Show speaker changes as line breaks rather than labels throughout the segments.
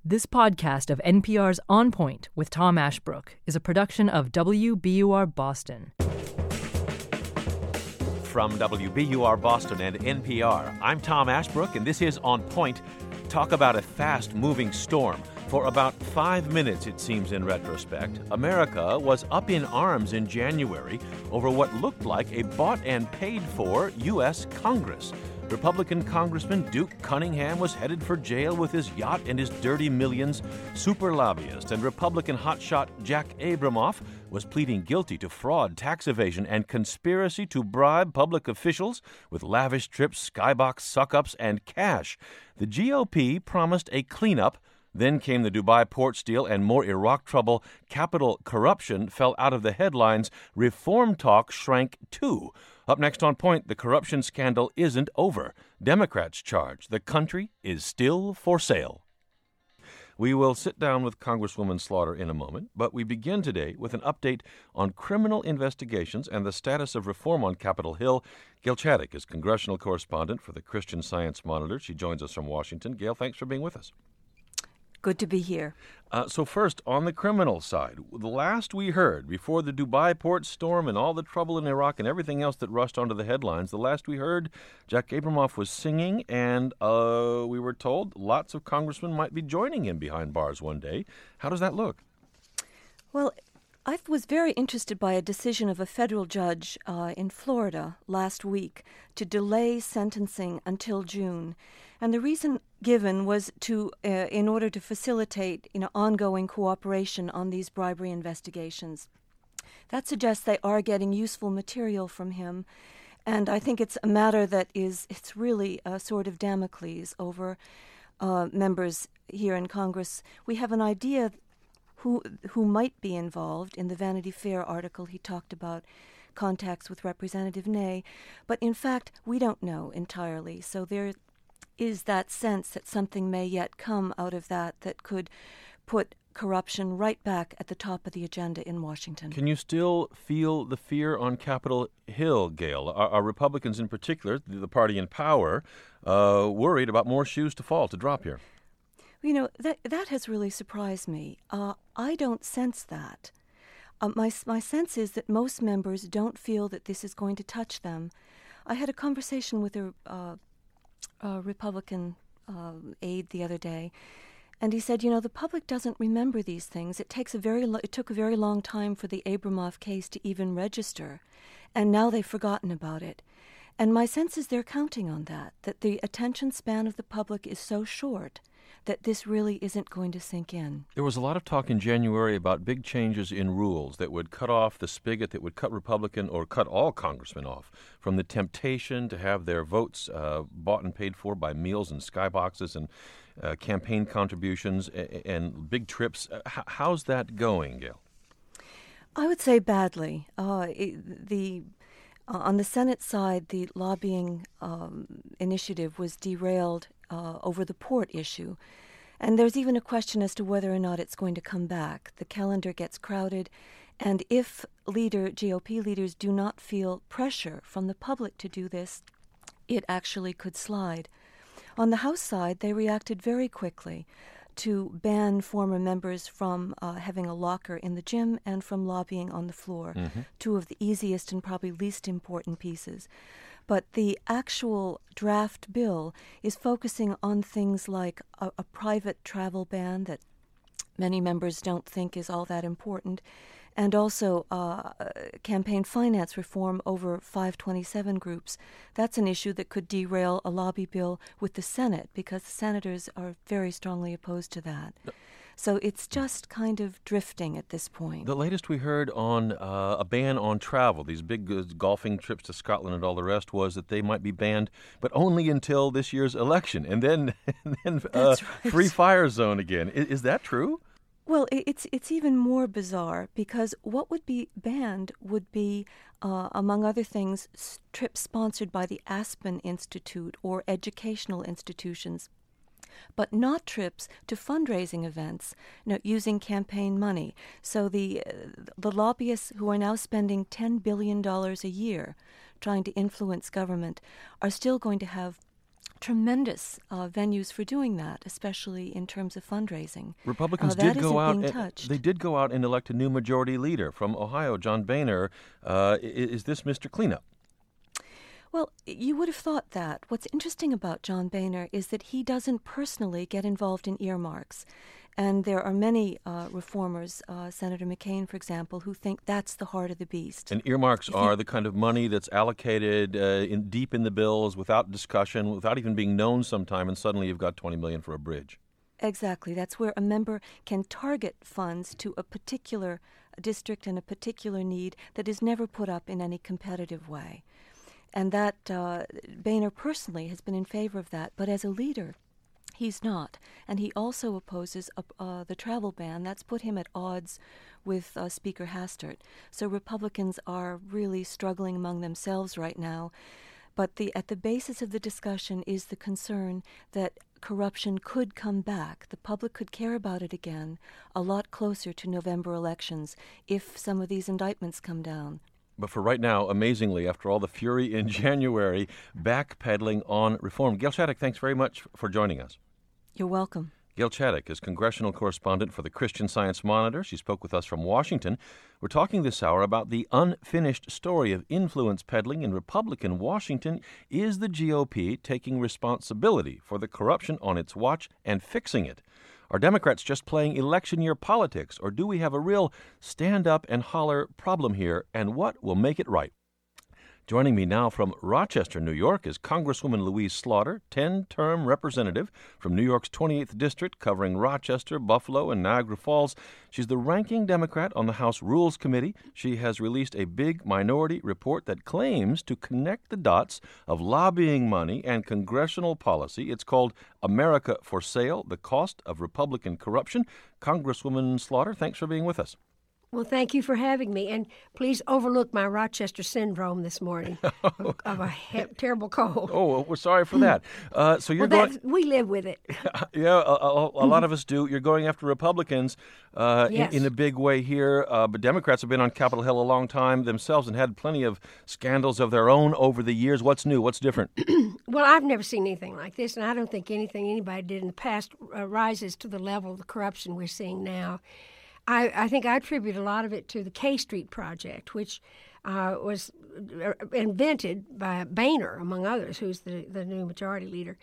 This podcast of NPR's On Point with Tom Ashbrook is a production of WBUR Boston.
From WBUR Boston and NPR, I'm Tom Ashbrook, and this is On Point. Talk about a fast-moving storm. For about 5 minutes, it seems in retrospect, America was up in arms in January over what looked like a bought-and-paid-for U.S. Congress. Republican Congressman Duke Cunningham was headed for jail with his yacht and his dirty millions. Super lobbyist and Republican hotshot Jack Abramoff was pleading guilty to fraud, tax evasion, and conspiracy to bribe public officials with lavish trips, skybox suck-ups, and cash. The GOP promised a cleanup. Then came the Dubai port steal and more Iraq trouble. Capital corruption fell out of the headlines. Reform talk shrank too. Up next on Point, the corruption scandal isn't over. Democrats charge the country is still for sale. We will sit down with Congresswoman Slaughter in a moment, but we begin today with an update on criminal investigations and the status of reform on Capitol Hill. Gail Chaddock is congressional correspondent for the Christian Science Monitor. She joins us from Washington. Gail, thanks for being with us.
Good to be here.
So first, on the criminal side, the last we heard, before the Dubai port storm and all the trouble in Iraq and everything else that rushed onto the headlines, the last we heard, Jack Abramoff was singing, and we were told lots of congressmen might be joining him behind bars one day. How does that look?
Well, I was very interested by a decision of a federal judge in Florida last week to delay sentencing until June. And the reason given was to, in order to facilitate, ongoing cooperation on these bribery investigations. That suggests they are getting useful material from him, and I think it's a matter that it's really a sort of Damocles over members here in Congress. We have an idea who might be involved. In the Vanity Fair article, he talked about contacts with Representative Ney, but in fact, we don't know entirely. So there is that sense that something may yet come out of that could put corruption right back at the top of the agenda in Washington.
Can you still feel the fear on Capitol Hill, Gail? Are Republicans in particular, the party in power, worried about more shoes to fall, to drop here?
That has really surprised me. I don't sense that. My sense is that most members don't feel that this is going to touch them. I had a conversation with a Republican aide the other day, and he said, the public doesn't remember these things. It took a very long time for the Abramoff case to even register, and now they've forgotten about it. And my sense is they're counting on that the attention span of the public is so short that this really isn't going to sink in.
There was a lot of talk in January about big changes in rules that would cut off the spigot, that would cut Republican or cut all congressmen off from the temptation to have their votes bought and paid for by meals and skyboxes and campaign contributions and big trips. How's that going, Gail?
I would say badly. On the Senate side, the lobbying initiative was derailed over the port issue. And there's even a question as to whether or not it's going to come back. The calendar gets crowded, and if GOP leaders do not feel pressure from the public to do this, it actually could slide. On the House side, they reacted very quickly to ban former members from having a locker in the gym and from lobbying on the floor, two of the easiest and probably least important pieces. But the actual draft bill is focusing on things like a private travel ban that many members don't think is all that important, and also campaign finance reform over 527 groups. That's an issue that could derail a lobby bill with the Senate, because the senators are very strongly opposed to that. So it's just kind of drifting at this point.
The latest we heard on a ban on travel, these big golfing trips to Scotland and all the rest, was that they might be banned, but only until this year's election, and then
That's right.
Free fire zone again. Is that true?
Well, it's even more bizarre, because what would be banned would be, among other things, trips sponsored by the Aspen Institute or educational institutions, but not trips to fundraising events, using campaign money. So the lobbyists who are now spending $10 billion a year trying to influence government are still going to have tremendous venues for doing that, especially in terms of fundraising.
Republicans
That
did go out.
isn't being touched.
They did go out and elect a new majority leader from Ohio, John Boehner. Is this Mr. Cleanup?
Well, you would have thought that. What's interesting about John Boehner is that he doesn't personally get involved in earmarks. And there are many reformers, Senator McCain, for example, who think that's the heart of the beast.
And earmarks are the kind of money that's allocated deep in the bills without discussion, without even being known sometime, and suddenly you've got $20 million for a bridge.
Exactly. That's where a member can target funds to a particular district and a particular need that is never put up in any competitive way. And that Boehner personally has been in favor of that, but as a leader, he's not. And he also opposes the travel ban. That's put him at odds with Speaker Hastert. So Republicans are really struggling among themselves right now. But at the basis of the discussion is the concern that corruption could come back. The public could care about it again a lot closer to November elections if some of these indictments come down.
But for right now, amazingly, after all the fury in January, backpedaling on reform. Gail Chaddock, thanks very much for joining us.
You're welcome.
Gail Chaddock is congressional correspondent for the Christian Science Monitor. She spoke with us from Washington. We're talking this hour about the unfinished story of influence peddling in Republican Washington. Is the GOP taking responsibility for the corruption on its watch and fixing it? Are Democrats just playing election year politics, or do we have a real stand-up-and-holler problem here, and what will make it right? Joining me now from Rochester, New York, is Congresswoman Louise Slaughter, 10-term representative from New York's 28th District, covering Rochester, Buffalo, and Niagara Falls. She's the ranking Democrat on the House Rules Committee. She has released a big minority report that claims to connect the dots of lobbying money and congressional policy. It's called America for Sale, The Cost of Republican Corruption. Congresswoman Slaughter, thanks for being with us.
Well, thank you for having me, and please overlook my Rochester syndrome this morning of a terrible cold.
Oh, we're sorry for that. So you're
we live with it.
Yeah, a lot of us do. You're going after Republicans
Yes.
in a big way here, but Democrats have been on Capitol Hill a long time themselves and had plenty of scandals of their own over the years. What's new? What's different?
Well, I've never seen anything like this, and I don't think anything anybody did in the past rises to the level of the corruption we're seeing now. I think I attribute a lot of it to the K Street Project, which was invented by Boehner, among others, who's the new majority leader,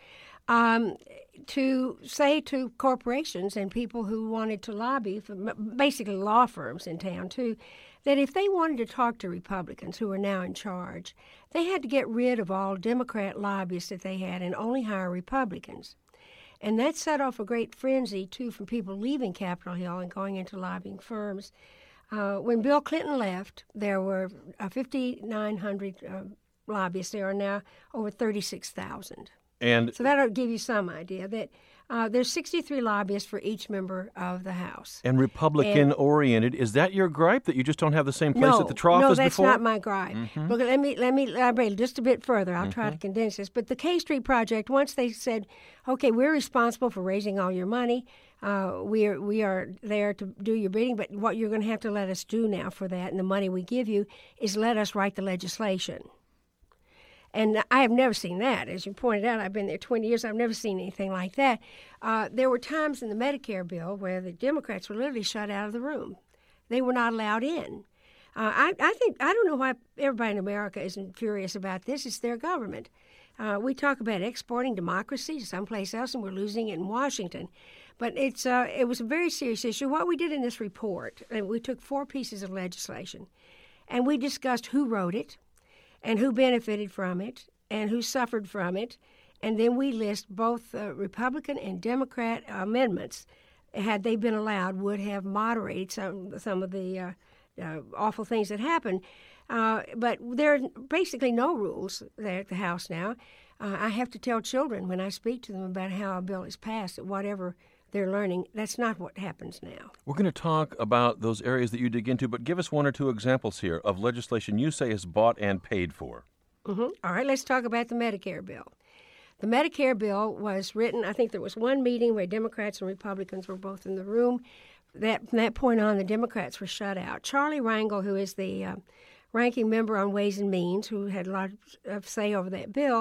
to say to corporations and people who wanted to lobby, for basically law firms in town too, that if they wanted to talk to Republicans who are now in charge, they had to get rid of all Democrat lobbyists that they had and only hire Republicans. And that set off a great frenzy, too, from people leaving Capitol Hill and going into lobbying firms. When Bill Clinton left, there were 5,900 lobbyists. There are now over 36,000.
And
so that'll give you some idea that there's 63 lobbyists for each member of the House.
And Republican-oriented. Is that your gripe, that you just don't have the same place at the trough as before?
No, that's not my gripe. Mm-hmm. Look, let me elaborate just a bit further. I'll try to condense this. But the K Street Project, once they said, okay, we're responsible for raising all your money, we are there to do your bidding, but what you're going to have to let us do now for that and the money we give you is let us write the legislation. And I have never seen that. As you pointed out, I've been there 20 years. I've never seen anything like that. There were times in the Medicare bill where the Democrats were literally shut out of the room. They were not allowed in. I don't know why everybody in America isn't furious about this. It's their government. We talk about exporting democracy to someplace else, and we're losing it in Washington. But it was a very serious issue. What we did in this report, and we took 4 pieces of legislation, and we discussed who wrote it, and who benefited from it, and who suffered from it. And then we list both Republican and Democrat amendments, had they been allowed, would have moderated some of the awful things that happened. But there are basically no rules there at the House now. I have to tell children when I speak to them about how a bill is passed, that whatever they're learning, that's not what happens now.
We're going to talk about those areas that you dig into, but give us 1 or 2 examples here of legislation you say is bought and paid for.
Mm-hmm. All right, let's talk about the Medicare bill. The Medicare bill was written, I think there was one meeting where Democrats and Republicans were both in the room. From that point on, the Democrats were shut out. Charlie Rangel, who is the ranking member on Ways and Means, who had a lot of say over that bill,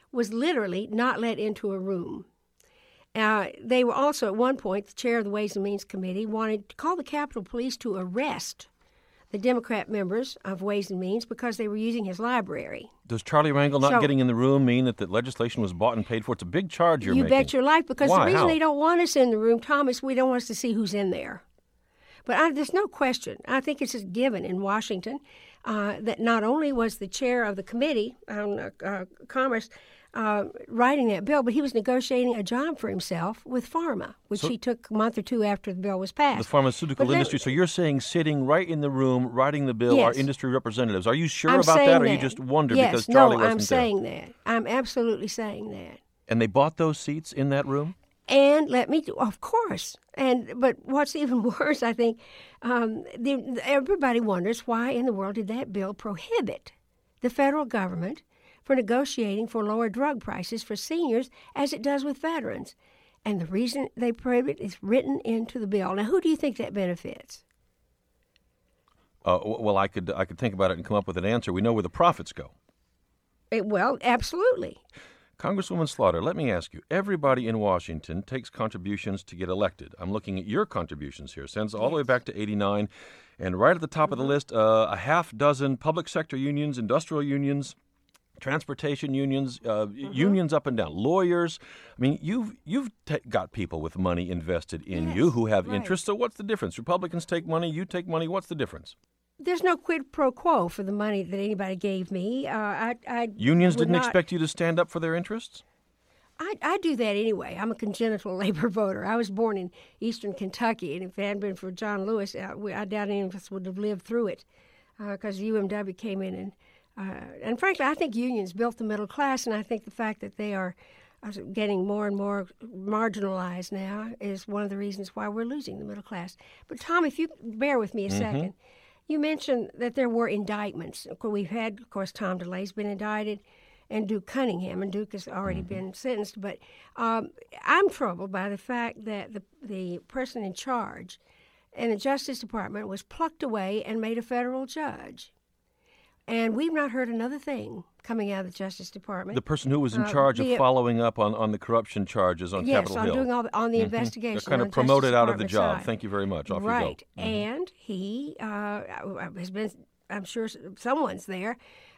was literally not let into a room. They were also, at one point, the chair of the Ways and Means Committee wanted to call the Capitol Police to arrest the Democrat members of Ways and Means because they were using his library.
Does Charlie Rangel not getting in the room mean that the legislation was bought and paid for? It's a big charge you're making.
You bet your life, because
Why?
the reason
How?
they don't want us in the room, Thomas, we don't want us to see who's in there. But there's no question. I think it's just given in Washington that not only was the chair of the Committee on Commerce writing that bill, but he was negotiating a job for himself with Pharma, which he took a month or two after the bill was passed.
The pharmaceutical industry. So you're saying sitting right in the room writing the bill are industry representatives. Are you sure about that, or you just wonder because Charlie wasn't there?
I'm saying that. I'm absolutely saying that.
And they bought those seats in that room?
And of course. But what's even worse, I think, everybody wonders why in the world did that bill prohibit the federal government for negotiating for lower drug prices for seniors as it does with veterans. And the reason they prohibit it is written into the bill. Now, who do you think that benefits?
Well, I could think about it and come up with an answer. We know where the profits go.
Well, absolutely.
Congresswoman Slaughter, let me ask you, everybody in Washington takes contributions to get elected. I'm looking at your contributions here, since all the way back to 89. And right at the top of the list, a half dozen public sector unions, industrial unions, transportation unions, unions up and down, lawyers. I mean, you've got people with money invested in you who have interest. So what's the difference? Republicans take money, you take money. What's the difference?
There's no quid pro quo for the money that anybody gave me.
Unions didn't expect you to stand up for their interests?
I do that anyway. I'm a congenital labor voter. I was born in eastern Kentucky, and if it hadn't been for John Lewis, I doubt any of us would have lived through it because UMW came in and frankly, I think unions built the middle class, and I think the fact that they are getting more and more marginalized now is one of the reasons why we're losing the middle class. But Tom, if you bear with me a second, you mentioned that there were indictments. We've had, of course, Tom DeLay's been indicted, and Duke Cunningham, and Duke has already been sentenced. But I'm troubled by the fact that the person in charge in the Justice Department was plucked away and made a federal judge. And we've not heard another thing coming out of the Justice Department.
The person who was in charge of following up on the corruption charges on Capitol Hill.
Yes, on doing all the investigation.
They're kind of promoted out of the job. Thank you very much. Off you go.
Right. And he has been, I'm sure someone's there,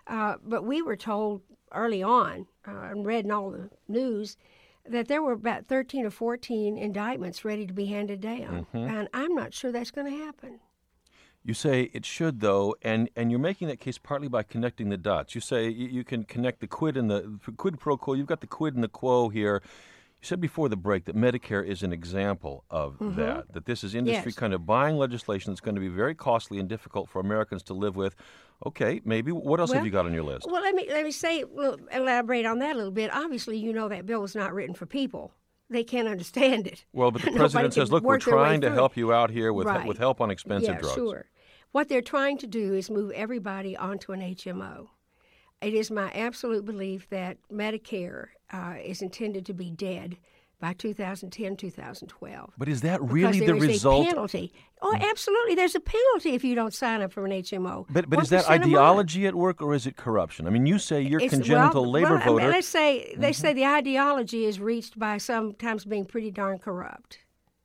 but we were told early on, and read in all the news, that there were about 13 or 14 indictments ready to be handed down. And I'm not sure that's going to happen.
You say it should, though, and you're making that case partly by connecting the dots. You say you can connect the quid and the quid pro quo. You've got the quid and the quo here. You said before the break that Medicare is an example of that this is industry kind of buying legislation that's going to be very costly and difficult for Americans to live with. Okay, maybe. What else have you got on your list?
Well, let me say, elaborate on that a little bit. Obviously, you know that bill was not written for people. They can't understand it.
Well, but the president says, look, we're trying to help you out here with help on expensive drugs.
Sure. What they're trying to do is move everybody onto an HMO. It is my absolute belief that Medicare is intended to be dead by 2010, 2012.
But is that really the result?
Because there is a penalty. Oh, absolutely. There's a penalty if you don't sign up for an HMO.
But is that ideology at work, or is it corruption? I mean, you say you're congenital labor voter.
Let's say they say the ideology is reached by sometimes being pretty darn corrupt.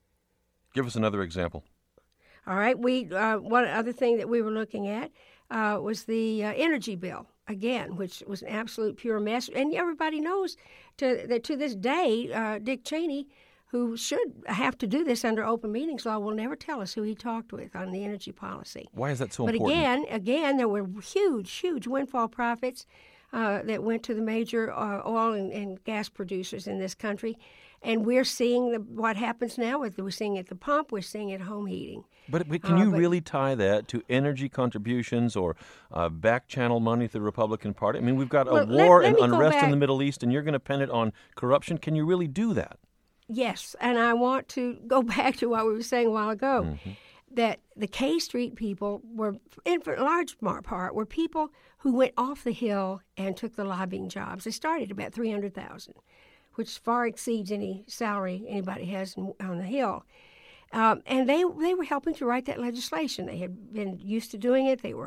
Give us another example.
All right. One other thing that we were looking at was the energy bill, again, which was an absolute pure mess. And everybody knows that to this day, Dick Cheney, who should have to do this under open meetings law, will never tell us who he talked with on the energy policy.
Why is that so important?
But again, there were huge windfall profits that went to the major oil and gas producers in this country. And we're seeing what happens now. We're seeing it at the pump. We're seeing it at home heating.
But can you really tie that to energy contributions or back channel money to the Republican Party? I mean, we've got a war and unrest in the Middle East, and you're going to pin it on corruption. Can you really do that?
Yes, and I want to go back to what we were saying a while ago, that the K Street people were, in large part, were people who went off the Hill and took the lobbying jobs. They started about $300,000, which far exceeds any salary anybody has on the Hill. And they were helping to write that legislation. They had been used to doing it. They were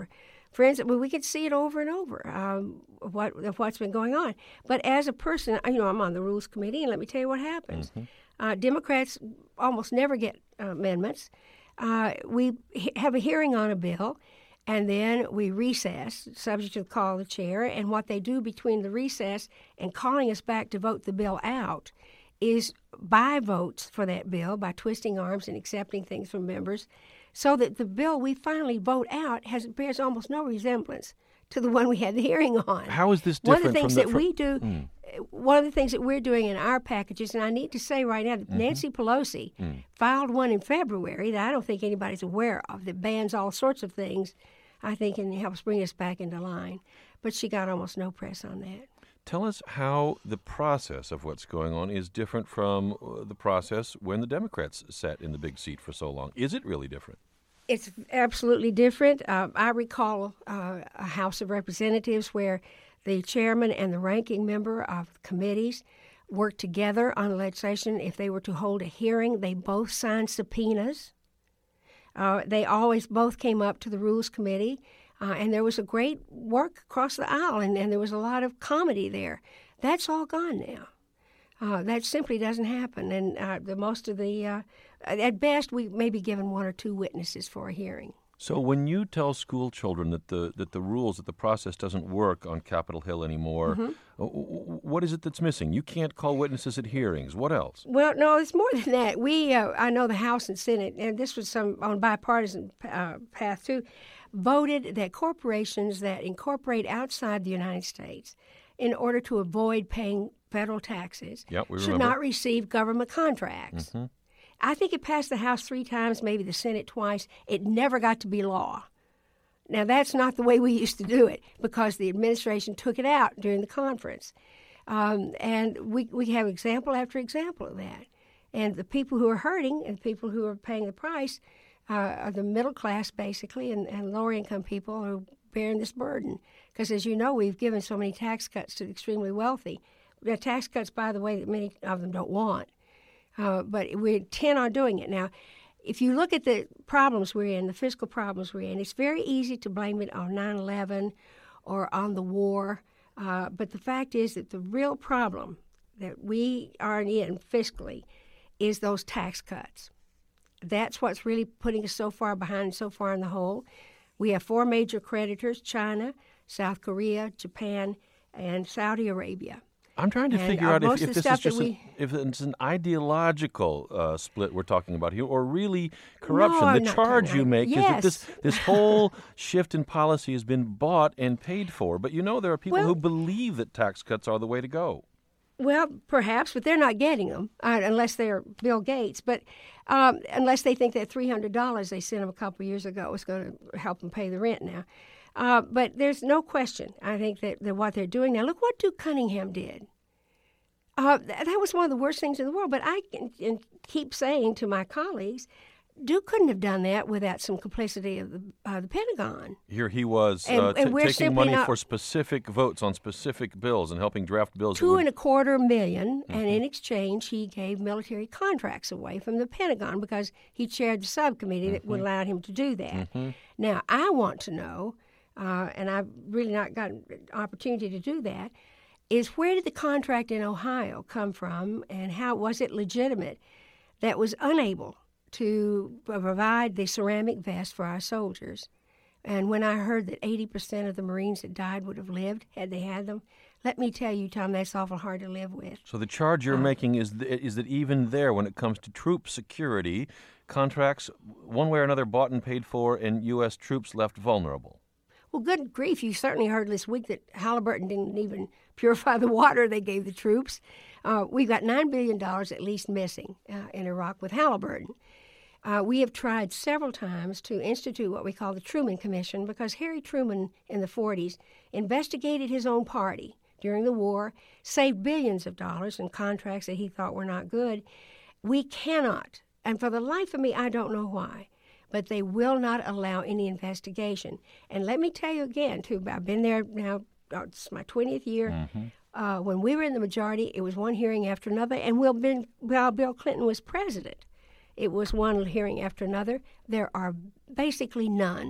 For instance, we could see it over and over, what's been going on. But as a person, I'm on the Rules Committee, and let me tell you what happens. Democrats almost never get amendments. We have a hearing on a bill, and then we recess, subject to the call of the chair. And what they do between the recess and calling us back to vote the bill out is buy votes for that bill by twisting arms and accepting things from members, so that the bill we finally vote out bears almost no resemblance to the one we had the hearing on.
How is this different?
One of the things one of the things that we're doing in our packages, and I need to say right now that Nancy Pelosi filed one in February that I don't think anybody's aware of, that bans all sorts of things, I think, and helps bring us back into line. But she got almost no press on that.
Tell us how the process of what's going on is different from the process when the Democrats sat in the big seat for so long. Is it really different?
It's absolutely different. I recall a House of Representatives where the chairman and the ranking member of committees worked together on legislation. If they were to hold a hearing, they both signed subpoenas. They always both came up to the Rules Committee. And there was a great work across the aisle, and there was a lot of comedy there. That's all gone now. That simply doesn't happen. And at best, we may be given one or two witnesses for a hearing.
So when you tell school children that the rules, that the process doesn't work on Capitol Hill anymore, what is it that's missing? You can't call witnesses at hearings. What else?
Well, no, it's more than that. I know the House and Senate, and this was on bipartisan path too, voted that corporations that incorporate outside the United States in order to avoid paying federal taxes should not receive government contracts. I think it passed the House 3 times, maybe the Senate twice. It never got to be law. Now, that's not the way we used to do it because the administration took it out during the conference. And we have example after example of that. And the people who are hurting and the people who are paying the price are the middle class, basically, and lower-income people who are bearing this burden. Because, as you know, we've given so many tax cuts to the extremely wealthy. They're tax cuts, by the way, that many of them don't want. But we intend on doing it. Now, if you look at the problems we're in, the fiscal problems we're in, it's very easy to blame it on 9/11 or on the war. But the fact is that the real problem that we are in fiscally is those tax cuts. That's what's really putting us so far behind, so far in the hole. We have 4 major creditors: China, South Korea, Japan, and Saudi Arabia.
I'm trying to figure out if this is just if it's an ideological split we're talking about here, or really corruption.
No,
the charge you make is that this whole shift in policy has been bought and paid for. But there are people who believe that tax cuts are the way to go.
Well, perhaps, but they're not getting them unless they're Bill Gates. But unless they think that $300 they sent them a couple of years ago is going to help them pay the rent now. But there's no question, I think, that what they're doing now. Look what Duke Cunningham did. That was one of the worst things in the world. But I can keep saying to my colleagues, Duke couldn't have done that without some complicity of the Pentagon.
Here he was taking money for specific votes on specific bills and helping draft bills.
$2.25 million, and in exchange he gave military contracts away from the Pentagon because he chaired the subcommittee that would allow him to do that. Now, I want to know, and I've really not gotten an opportunity to do that, is where did the contract in Ohio come from, and how was it legitimate that was unable to provide the ceramic vest for our soldiers? And when I heard that 80% of the Marines that died would have lived had they had them, let me tell you, Tom, that's awful hard to live with.
So the charge you're making is that even there, when it comes to troop security, contracts, one way or another, bought and paid for, and U.S. troops left vulnerable.
Well, good grief, you certainly heard this week that Halliburton didn't even purify the water they gave the troops. We've got $9 billion at least missing in Iraq with Halliburton. We have tried several times to institute what we call the Truman Commission because Harry Truman in the 40s investigated his own party during the war, saved billions of dollars in contracts that he thought were not good. We cannot, and for the life of me, I don't know why, but they will not allow any investigation. And let me tell you again, too, I've been there now, it's my 20th year. When we were in the majority, it was one hearing after another, and while Bill Clinton was president, it was one hearing after another. There are basically none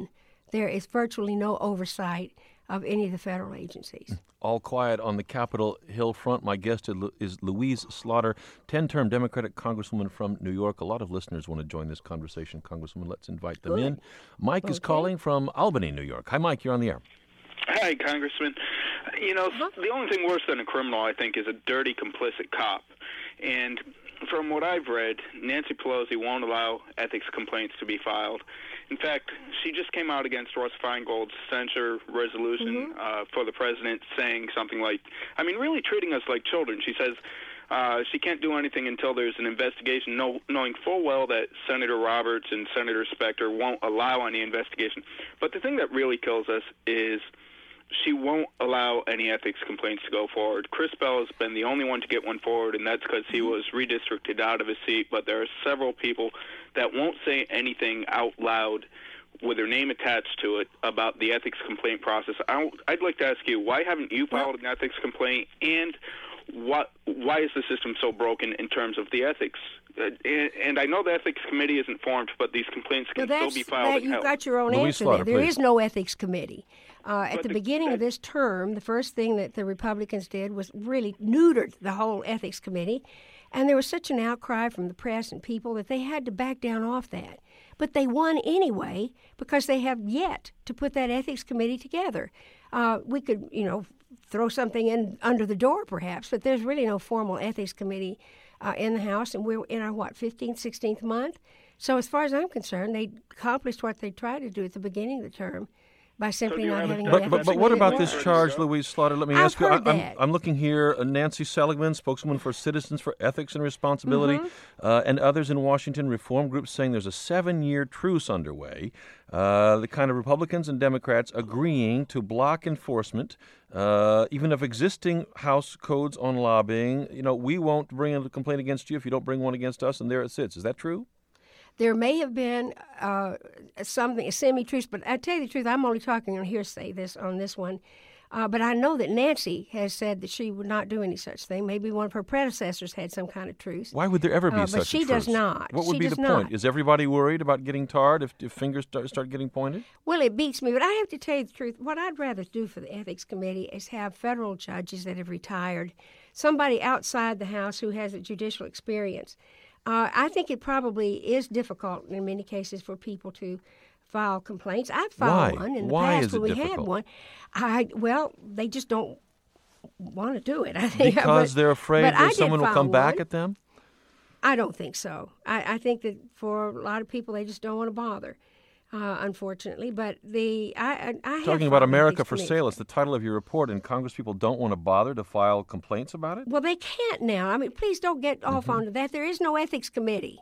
there is virtually no oversight of any of the federal agencies.
All quiet on the Capitol Hill front. My guest is Louise Slaughter, 10-term Democratic Congresswoman from New York. A lot of listeners want to join this conversation, Congresswoman. Let's invite them in. Mike is calling from Albany, New York. Hi, Mike. You're on the air.
Hi, Congressman. You know, the only thing worse than a criminal, I think, is a dirty, complicit cop. And from what I've read, Nancy Pelosi won't allow ethics complaints to be filed. In fact, she just came out against Russ Feingold's censure resolution for the president, saying something like, I mean, really treating us like children. She says she can't do anything until there's an investigation, knowing full well that Senator Roberts and Senator Specter won't allow any investigation. But the thing that really kills us is she won't allow any ethics complaints to go forward. Chris Bell has been the only one to get one forward, and that's because he was redistricted out of his seat. But there are several people that won't say anything out loud with their name attached to it about the ethics complaint process. I'd like to ask you, why haven't you filed an ethics complaint, and why is the system so broken in terms of the ethics? And I know the ethics committee isn't formed, but these complaints can still be filed.
You've got your own
Louise
answer
Slaughter,
there. There
please.
is no ethics committee. At the beginning of this term, the first thing that the Republicans did was really neutered the whole ethics committee. And there was such an outcry from the press and people that they had to back down off that. But they won anyway because they have yet to put that ethics committee together. We could, throw something in under the door perhaps, but there's really no formal ethics committee in the House, and we're in our, 15th, 16th month? So as far as I'm concerned, they accomplished what they tried to do at the beginning of the term by simply not having an ethics committee.
But what about this charge, Louise Slaughter? Let me ask you.
That.
I'm looking here, Nancy Seligman, spokeswoman for Citizens for Ethics and Responsibility, and others in Washington, reform groups saying there's a 7-year truce underway. The kind of Republicans and Democrats agreeing to block enforcement, even of existing House codes on lobbying. We won't bring a complaint against you if you don't bring one against us, and there it sits. Is that true?
There may have been a semi-truce, but I tell you the truth, I'm only talking on hearsay on this one. But I know that Nancy has said that she would not do any such thing. Maybe one of her predecessors had some kind of truce.
Why would there ever be such a truce?
But she does not.
What would be the point? Is everybody worried about getting tarred if fingers start getting pointed?
Well, it beats me. But I have to tell you the truth. What I'd rather do for the Ethics Committee is have federal judges that have retired, somebody outside the House who has a judicial experience. I think it probably is difficult in many cases for people to file complaints. I've filed one in the past when we had one. Well, they just don't want to do it, I think.
Because they're afraid that someone will come back at them?
I don't think so. I think that for a lot of people, they just don't want to bother, unfortunately. But I
Talking about America for Sale, it's the title of your report, and Congresspeople don't want to bother to file complaints about it?
Well, they can't now. I mean, please don't get off onto that. There is no ethics committee.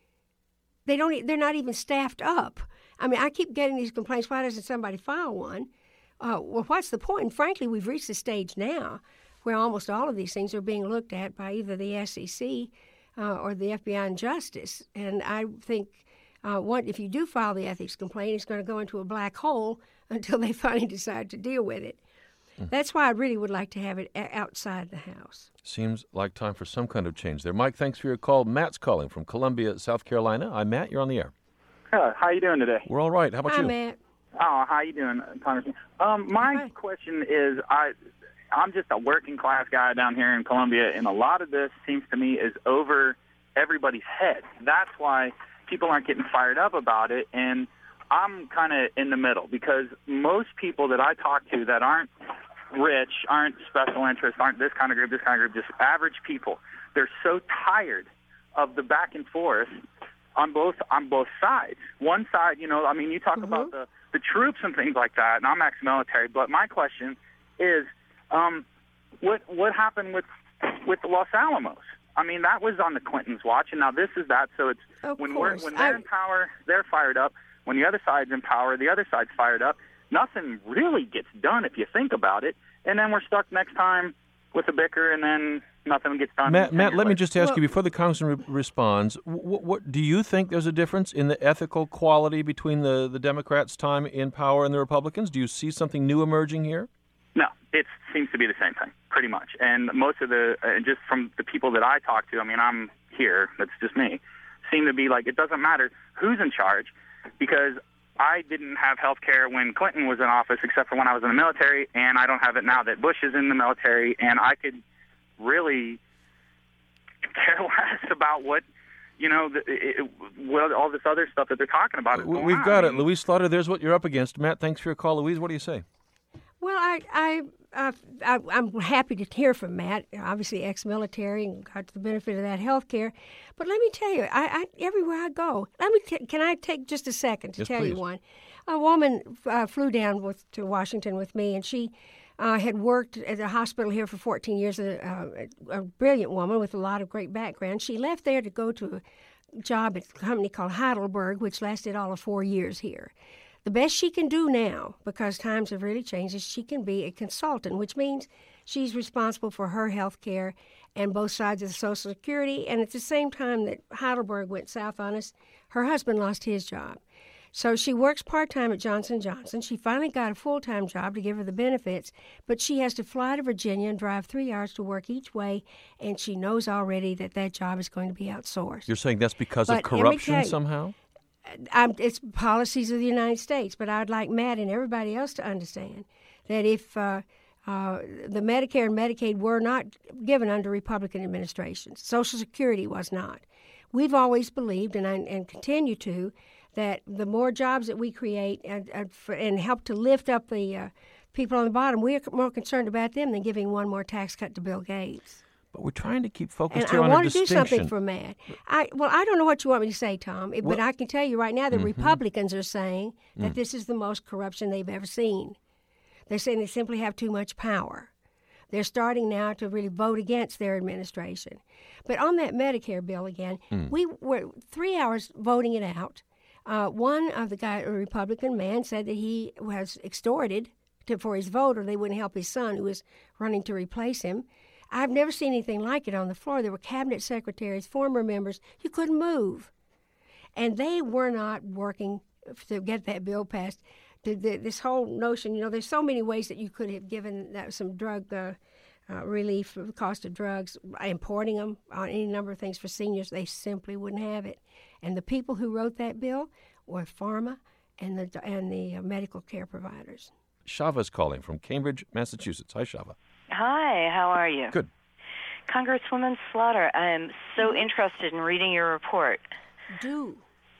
They're not even staffed up. I mean, I keep getting these complaints. Why doesn't somebody file one? Well, what's the point? And frankly, we've reached a stage now where almost all of these things are being looked at by either the SEC or the FBI and Justice. And I think if you do file the ethics complaint, it's going to go into a black hole until they finally decide to deal with it. That's why I really would like to have it outside the House. Seems like time for some kind of change there. Mike, thanks for your call. Matt's calling from Columbia, South Carolina. I'm Matt. You're on the air.
How you doing today?
We're all right. How about you?
Hi, Matt.
Oh, how you doing, Congressman? My question is, I'm just a working class guy down here in Columbia, and a lot of this seems to me is over everybody's head. That's why people aren't getting fired up about it, and I'm kind of in the middle because most people that I talk to that aren't rich, aren't special interests, aren't this kind of group, just average people, they're so tired of the back and forth on both sides. One side, you talk about the troops and things like that, and I'm ex-military, but my question is, what happened with the Los Alamos? I mean, that was on the Clintons' watch, and now this is that. So it's when they're in power, they're fired up. When the other side's in power, the other side's fired up. Nothing really gets done if you think about it, and then we're stuck next time with a bicker, and then nothing gets done.
Matt, let me just ask you before the congressman responds. What do you think? There's a difference in the ethical quality between the Democrats' time in power and the Republicans. Do you see something new emerging here?
No, it seems to be the same thing, pretty much. And most of just from the people that I talk to, I'm here, that's just me, seem to be like, it doesn't matter who's in charge, because I didn't have health care when Clinton was in office, except for when I was in the military, and I don't have it now that Bush is in the military, and I could really care less about what, what all this other stuff that they're talking about is going on.
We've got it. Louise Slaughter, there's what you're up against. Matt, thanks for your call. Louise, what do you say?
Well, I'm happy to hear from Matt, obviously ex-military and got the benefit of that health care. But let me tell you, I everywhere I go, can I take just a second to tell you one? A woman flew down to Washington with me, and she had worked at a hospital here for 14 years, a brilliant woman with a lot of great background. She left there to go to a job at a company called Heidelberg, which lasted all of 4 years here. The best she can do now, because times have really changed, is she can be a consultant, which means she's responsible for her health care and both sides of the Social Security. And at the same time that Heidelberg went south on us, her husband lost his job. So she works part-time at Johnson & Johnson. She finally got a full-time job to give her the benefits, but she has to fly to Virginia and drive 3 hours to work each way, and she knows already that job is going to be outsourced.
You're saying that's because of corruption somehow?
It's policies of the United States, but I'd like Matt and everybody else to understand that if the Medicare and Medicaid were not given under Republican administrations, Social Security was not. We've always believed, and continue to, that the more jobs that we create and help to lift up the people on the bottom, we're more concerned about them than giving one more tax cut to Bill Gates.
But we're trying to keep focused
and
here on a distinction.
I want to do something for Matt. I don't know what you want me to say, Tom, but I can tell you right now that Republicans are saying that this is the most corruption they've ever seen. They're saying they simply have too much power. They're starting now to really vote against their administration. But on that Medicare bill again, we were 3 hours voting it out. One of a Republican man, said that he was extorted for his vote or they wouldn't help his son who was running to replace him. I've never seen anything like it on the floor. There were cabinet secretaries, former members. You couldn't move. And they were not working to get that bill passed. This whole notion, there's so many ways that you could have given some drug relief for the cost of drugs, importing them, on any number of things for seniors. They simply wouldn't have it. And the people who wrote that bill were pharma and the medical care providers.
Shava's calling from Cambridge, Massachusetts. Hi, Shava.
Hi, how are you?
Good.
Congresswoman Slaughter, I am so interested in reading your report.
Do.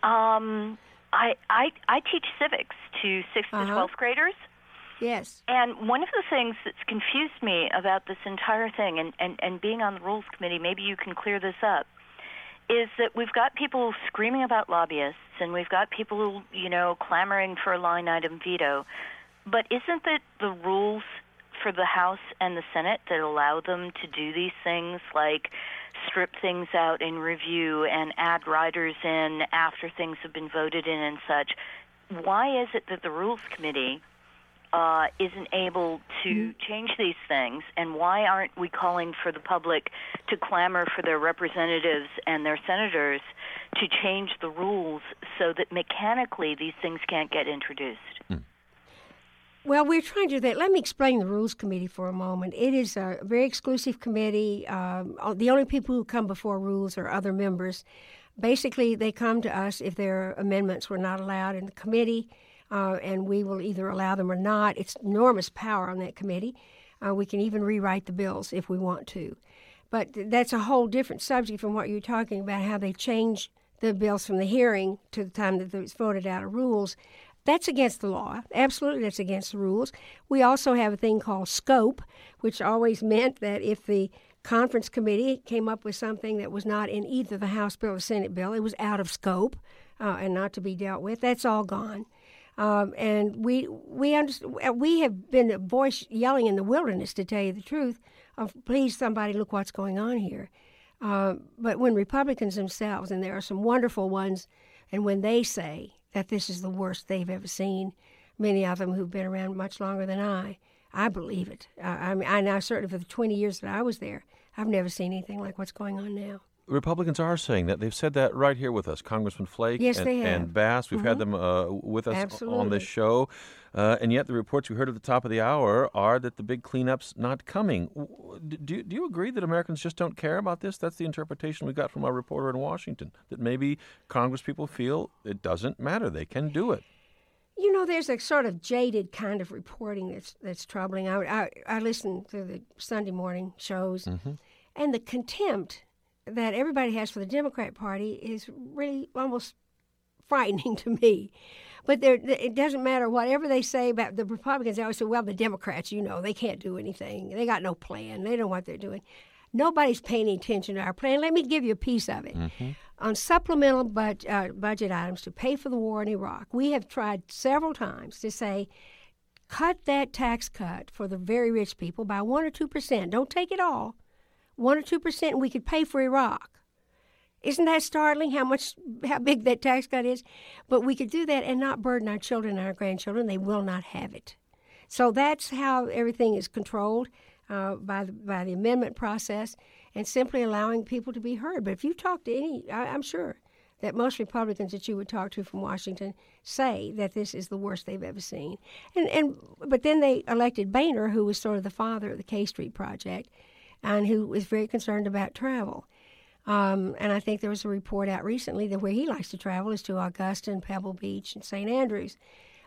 I teach civics to 6th to 12th graders.
Yes.
And one of the things that's confused me about this entire thing, and being on the Rules Committee, maybe you can clear this up, is that we've got people screaming about lobbyists, and we've got people, clamoring for a line item veto. But isn't it the rules for the House and the Senate that allow them to do these things, like strip things out in review and add riders in after things have been voted in and such? Why is it that the Rules Committee isn't able to change these things, and why aren't we calling for the public to clamor for their representatives and their senators to change the rules so that mechanically these things can't get introduced?
Well, we're trying to do that. Let me explain the Rules Committee for a moment. It is a very exclusive committee. The only people who come before Rules are other members. Basically, they come to us if their amendments were not allowed in the committee, and we will either allow them or not. It's enormous power on that committee. We can even rewrite the bills if we want to. But that's a whole different subject from what you're talking about, how they change the bills from the hearing to the time that it's voted out of Rules. That's against the law. Absolutely, that's against the rules. We also have a thing called scope, which always meant that if the conference committee came up with something that was not in either the House bill or Senate bill, it was out of scope and not to be dealt with. That's all gone. And we have been a voice yelling in the wilderness, to tell you the truth, of please, somebody look what's going on here. But when Republicans themselves, and there are some wonderful ones, and when they say that this is the worst they've ever seen, many of them who've been around much longer than I believe it. I now, certainly for the 20 years that I was there, I've never seen anything like what's going on now.
Republicans are saying that. They've said that right here with us. Congressman Flake and Bass. We've had them with us
Absolutely.
On this show. And yet the reports we heard at the top of the hour are that the big cleanup's not coming. Do you agree that Americans just don't care about this? That's the interpretation we got from our reporter in Washington, that maybe Congresspeople feel it doesn't matter. They can do it.
You know, there's a sort of jaded kind of reporting that's troubling. I listen to the Sunday morning shows, and the contempt that everybody has for the Democrat Party is really almost frightening to me. But it doesn't matter whatever they say about the Republicans. They always say, well, the Democrats, they can't do anything. They got no plan. They know what they're doing. Nobody's paying attention to our plan. Let me give you a piece of it. On supplemental budget items to pay for the war in Iraq, we have tried several times to say, cut that tax cut for the very rich people by 1 or 2%. Don't take it all. 1 or 2%, and we could pay for Iraq. Isn't that startling how big that tax cut is? But we could do that and not burden our children and our grandchildren. They will not have it. So that's how everything is controlled by the amendment process, and simply allowing people to be heard. But if you talk to I'm sure that most Republicans that you would talk to from Washington say that this is the worst they've ever seen. But then they elected Boehner, who was sort of the father of the K Street Project, and who was very concerned about travel. And I think there was a report out recently that where he likes to travel is to Augusta and Pebble Beach and St. Andrews.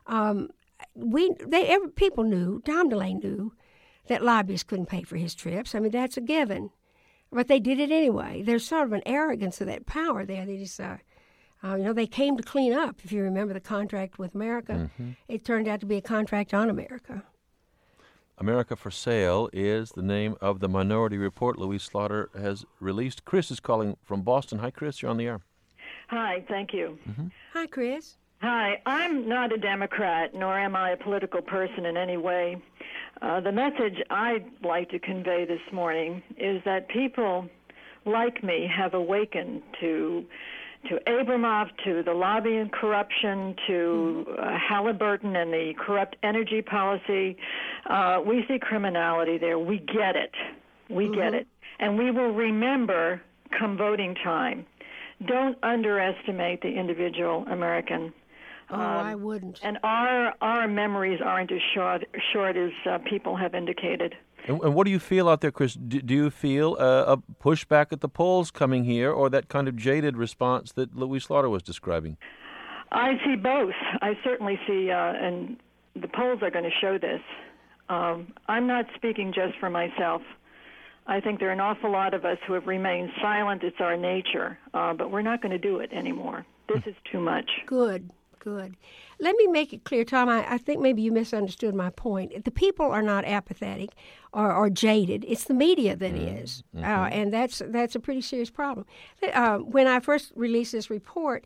People knew, Tom DeLay knew, that lobbyists couldn't pay for his trips. I mean, that's a given. But they did it anyway. There's sort of an arrogance of that power there. They just, they came to clean up. If you remember the contract with America, it turned out to be a contract on America.
America for Sale is the name of the Minority Report Louise Slaughter has released. Chris is calling from Boston. Hi, Chris. You're on the air.
Hi. Thank you.
Hi, Chris.
Hi. I'm not a Democrat, nor am I a political person in any way. The message I'd like to convey this morning is that people like me have awakened to Abramoff, to the lobbying corruption, to Halliburton and the corrupt energy policy. We see criminality there. We get it. We get it. And we will remember come voting time. Don't underestimate the individual American.
I wouldn't.
And our memories aren't as short as people have indicated.
And what do you feel out there, Chris? Do you feel a pushback at the polls coming here, or that kind of jaded response that Louise Slaughter was describing?
I see both. I certainly see, and the polls are going to show this. I'm not speaking just for myself. I think there are an awful lot of us who have remained silent. It's our nature, but we're not going to do it anymore. This is too much.
Good. Let me make it clear, Tom. I think maybe you misunderstood my point. The people are not apathetic or jaded. It's the media that is, and that's a pretty serious problem. When I first released this report,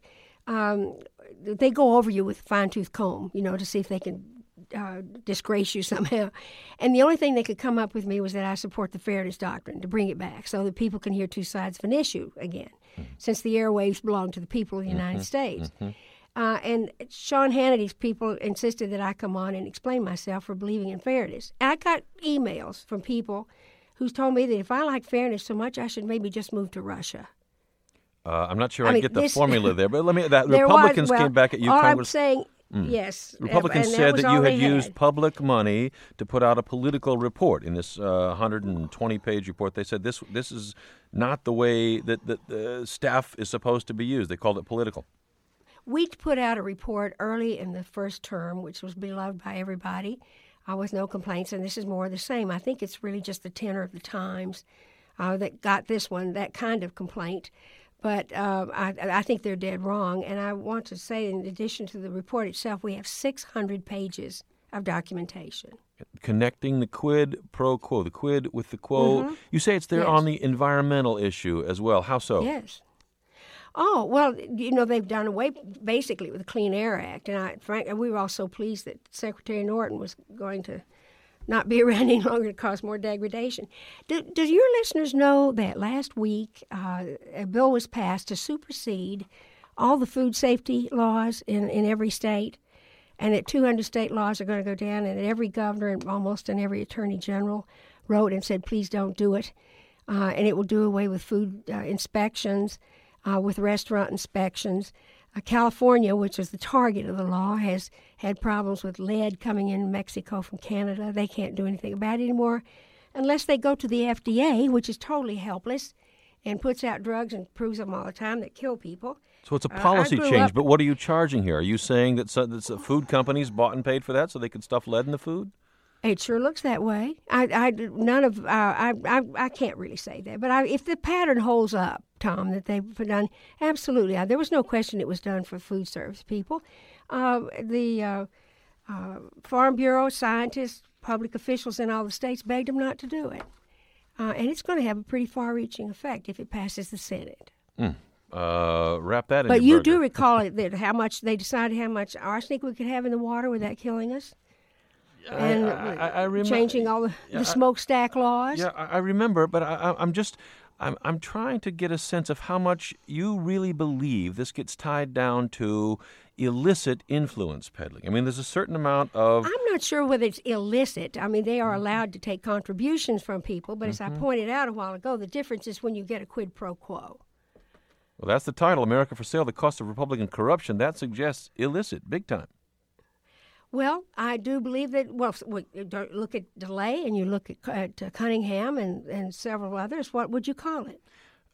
they go over you with a fine-tooth comb, to see if they can disgrace you somehow. And the only thing they could come up with me was that I support the fairness doctrine, to bring it back so that people can hear two sides of an issue again, since the airwaves belong to the people of the United States. And Sean Hannity's people insisted that I come on and explain myself for believing in fairness. And I got emails from people who told me that if I like fairness so much, I should maybe just move to Russia.
I'm not sure I get the formula there, but Republicans came back at you, Congress.
I'm saying, yes.
Republicans said that you had used public money to put out a political report in this 120-page report. They said this is not the way that the staff is supposed to be used. They called it political.
We put out a report early in the first term, which was beloved by everybody, with no complaints, and this is more of the same. I think it's really just the tenor of the Times that got this one, that kind of complaint. But I think they're dead wrong, and I want to say, in addition to the report itself, we have 600 pages of documentation.
Connecting the quid pro quo, the quid with the quo. You say it's there on the environmental issue as well. How so?
Yes. Oh, well, they've done away basically with the Clean Air Act. And we were all so pleased that Secretary Norton was going to not be around any longer to cause more degradation. Do your listeners know that last week a bill was passed to supersede all the food safety laws in every state, and that 200 state laws are going to go down, and that every governor and almost every attorney general wrote and said, please don't do it, and it will do away with food inspections, with restaurant inspections. California, which was the target of the law, has had problems with lead coming in Mexico from Canada. They can't do anything about it anymore unless they go to the FDA, which is totally helpless, and puts out drugs and proves them all the time that kill people.
So it's a policy change, but what are you charging here? Are you saying that food companies bought and paid for that so they could stuff lead in the food?
It sure looks that way. I can't really say that, but if the pattern holds up, Tom, that they've done, absolutely. There was no question it was done for food service people. The Farm Bureau, scientists, public officials in all the states begged them not to do it. And it's going to have a pretty far-reaching effect if it passes the Senate.
Wrap that in
But
your
you
burger.
do recall that how much they decided how much arsenic we could have in the water without killing us? And
I remember,
changing all the smokestack laws?
Yeah, I remember, but I'm trying to get a sense of how much you really believe this gets tied down to illicit influence peddling. I mean, there's a certain amount of...
I'm not sure whether it's illicit. I mean, they are allowed to take contributions from people, but as I pointed out a while ago, the difference is when you get a quid pro quo.
Well, that's the title, America for Sale, The Cost of Republican Corruption. That suggests illicit, big time.
Well, I do believe that, look at DeLay and you look at Cunningham and several others. What would you call it?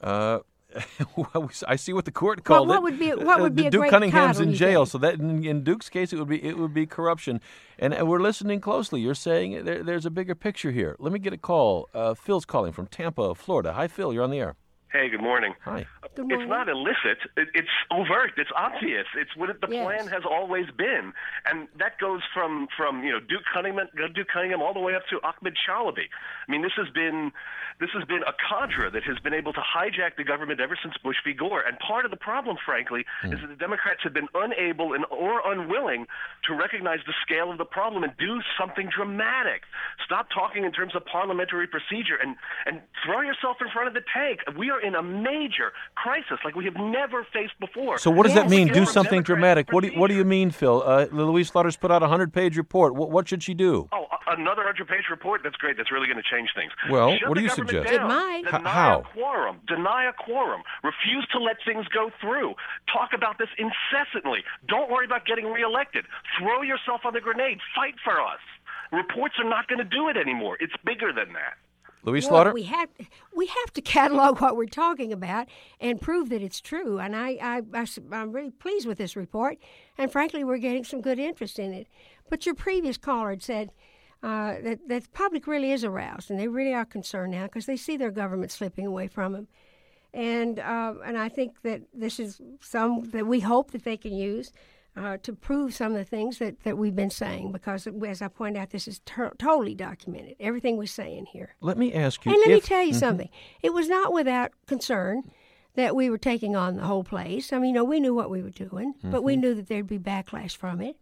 I see what the court called
what
it.
Would be a
Duke
great
Cunningham's
title,
in jail,
think?
so that in Duke's case it would be corruption. And we're listening closely. You're saying there's a bigger picture here. Let me get a call. Phil's calling from Tampa, Florida. Hi, Phil. You're on the air.
Hey, good morning.
Hi.
Good morning.
It's not illicit. It's overt. It's obvious. It's what the plan has always been, and that goes from Duke Cunningham all the way up to Ahmed Chalabi. I mean, this has been a cadre that has been able to hijack the government ever since Bush v. Gore. And part of the problem, frankly, is that the Democrats have been unable or unwilling to recognize the scale of the problem and do something dramatic. Stop talking in terms of parliamentary procedure and throw yourself in front of the tank. We are in a major crisis like we have never faced before.
So what does that mean, do something
Democratic
dramatic? What do you mean, Phil? Louise Slaughter's put out a 100-page report. What should she do?
Oh, another 100-page report? That's great. That's really going to change things.
Well,
Shut
what do
the
you
government
suggest?
down.
It might.
How?
Deny a quorum. Refuse to let things go through. Talk about this incessantly. Don't worry about getting reelected. Throw yourself on the grenade. Fight for us. Reports are not going to do it anymore. It's bigger than that.
Louise Slaughter?
We have to catalog what we're talking about and prove that it's true. And I'm really pleased with this report. And frankly, we're getting some good interest in it. But your previous caller had said that the public really is aroused, and they really are concerned now because they see their government slipping away from them. And I think that this is some that we hope that they can use to prove some of the things that we've been saying, because, as I pointed out, this is totally documented, everything we're saying here.
Let me ask you.
And let me tell you something. It was not without concern that we were taking on the whole place. I mean, we knew what we were doing, but we knew that there'd be backlash from it.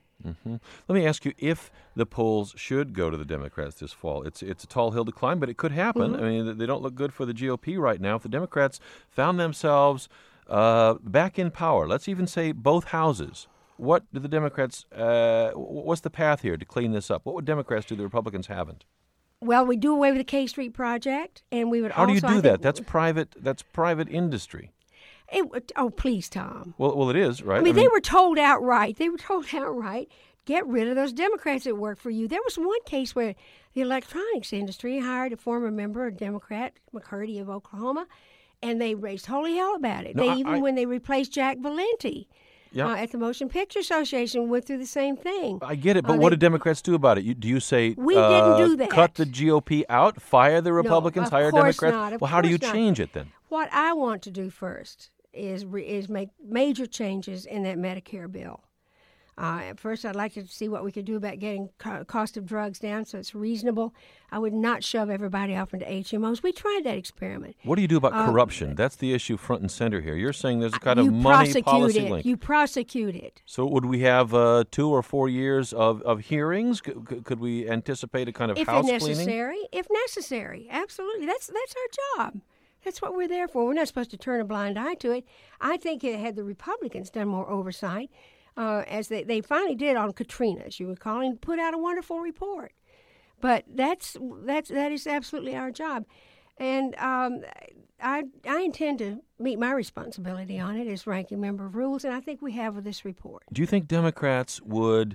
Let me ask you, if the polls should go to the Democrats this fall, it's a tall hill to climb, but it could happen. I mean, they don't look good for the GOP right now. If the Democrats found themselves back in power, let's even say both houses, what do the Democrats, what's the path here to clean this up? What would Democrats do the Republicans haven't?
Well, we do away with the K Street project, and we would
How
also...
do you do that? That's private industry.
Please, Tom.
Well, it is, right?
I mean, they were told outright, get rid of those Democrats that work for you. There was one case where the electronics industry hired a former member, a Democrat, McCurdy of Oklahoma, and they raised holy hell about it. When they replaced Jack Valenti at the Motion Picture Association, went through the same thing.
I get it, but what do Democrats do about it? Do you say
we didn't do that?
Cut the GOP out, fire the Republicans, hire Democrats?
Not,
well, how do you change it then?
What I want to do first is make major changes in that Medicare bill. First, I'd like to see what we could do about getting cost of drugs down so it's reasonable. I would not shove everybody off into HMOs. We tried that experiment.
What do you do about corruption? That's the issue front and center here. You're saying there's a kind of money policy link.
You prosecute it.
So would we have 2 or 4 years of hearings? Could we anticipate a kind of house cleaning?
If necessary, absolutely. That's our job. That's what we're there for. We're not supposed to turn a blind eye to it. I think had the Republicans done more oversight, as they finally did on Katrina, as you recall, and put out a wonderful report. But that is absolutely our job. And I intend to meet my responsibility on it as ranking member of Rules, and I think we have with this report.
Do you think Democrats would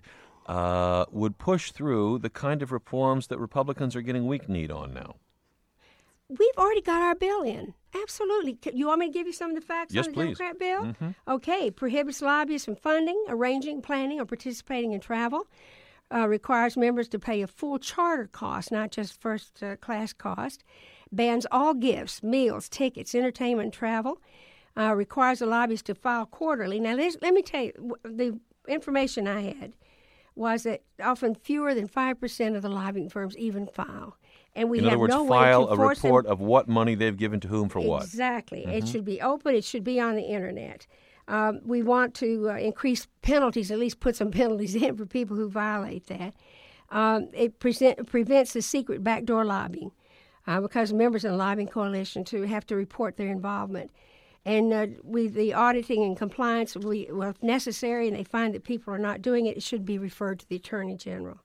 push through the kind of reforms that Republicans are getting weak-kneed on now?
We've already got our bill in. Absolutely. You want me to give you some of the facts
yes,
on the
please.
Democrat bill?
Mm-hmm.
Okay. Prohibits lobbyists from funding, arranging, planning, or participating in travel. Requires members to pay a full charter cost, not just first-class cost. Bans all gifts, meals, tickets, entertainment, and travel. Requires the lobbyists to file quarterly. Now, let me tell you, the information I had was that often fewer than 5% of the lobbying firms even file. And we
in
have
other words,
no
file
way to
a
force
report
them.
of what money they've given to whom for what.
Exactly.
Mm-hmm.
It should be open. It should be on the Internet. We want to increase penalties, at least put some penalties in for people who violate that. It prevents the secret backdoor lobbying because members of the lobbying coalition have to report their involvement. And with the auditing and compliance, if necessary, and they find that people are not doing it, it should be referred to the Attorney General.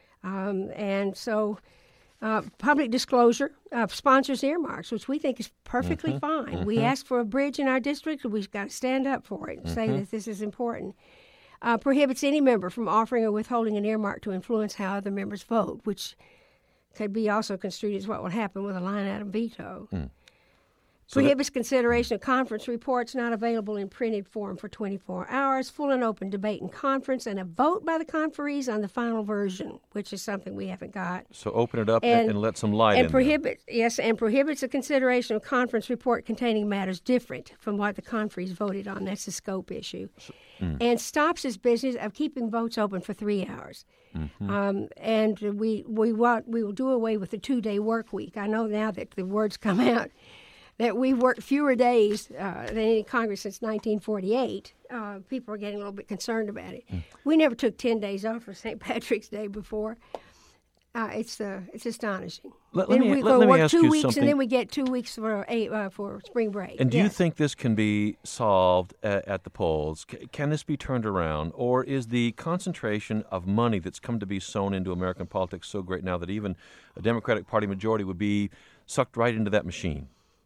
And so public disclosure of sponsors' earmarks, which we think is perfectly fine. Mm-hmm. We ask for a bridge in our district, and we've got to stand up for it and say that this is important. Prohibits any member from offering or withholding an earmark to influence how other members vote, which could be also construed as what will happen with a line-item veto. Prohibits consideration of conference reports not available in printed form for 24 hours, full and open debate in conference, and a vote by the conferees on the final version, which is something we haven't got.
So open it up and let some light in
and prohibits the consideration of conference report containing matters different from what the conferees voted on. That's the scope issue. And stops its business of keeping votes open for 3 hours. And we will do away with the 2-day work week. I know now that the words come out that we've worked fewer days than any Congress since 1948. People are getting a little bit concerned about it. We never took 10 days off for St. Patrick's Day before. It's astonishing.
Let me ask you
2 weeks,
something.
and then we get 2 weeks for spring break.
And do you think this can be solved at the polls? Can this be turned around? Or is the concentration of money that's come to be sown into American politics so great now that even a Democratic Party majority would be sucked right into that machine?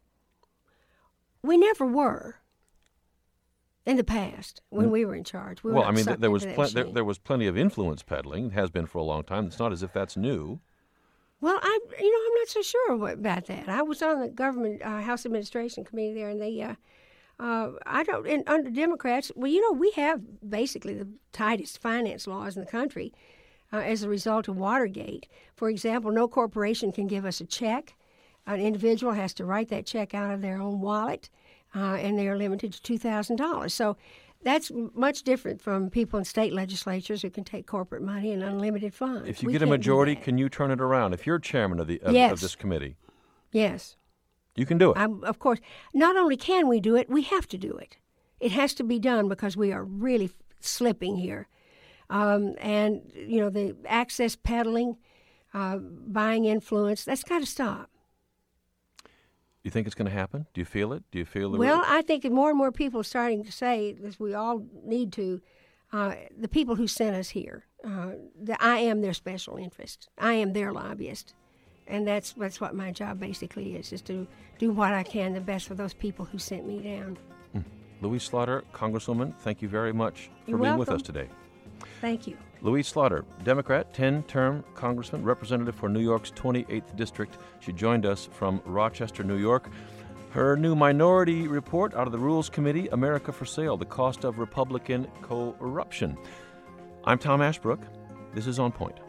We never were in the past when we were in charge. We were not sucked
there
into that machine.
there was plenty of influence peddling. It has been for a long time. It's not as if that's new.
Well, I'm not so sure about that. I was on the government House Administration Committee there, and they, under Democrats, we have basically the tightest finance laws in the country as a result of Watergate. For example, no corporation can give us a check. An individual has to write that check out of their own wallet, and they are limited to $2,000. So that's much different from people in state legislatures who can take corporate money and unlimited funds.
If you get a majority, can you turn it around? If you're chairman of this committee,
yes,
you can do it.
Of course, not only can we do it, we have to do it. It has to be done because we are really slipping here, and the access peddling, buying influence, that's got to stop.
You think it's going to happen? Do you feel it? Do you feel the...
Well, I think more and more people are starting to say, as we all need to, the people who sent us here, that I am their special interest. I am their lobbyist. And that's what my job basically is to do what I can the best for those people who sent me down.
Louise Slaughter, Congresswoman, thank you very much for being with us today.
Thank you.
Louise Slaughter, Democrat, 10-term congressman, representative for New York's 28th District. She joined us from Rochester, New York. Her new minority report out of the Rules Committee, America for Sale, the cost of Republican corruption. I'm Tom Ashbrook. This is On Point.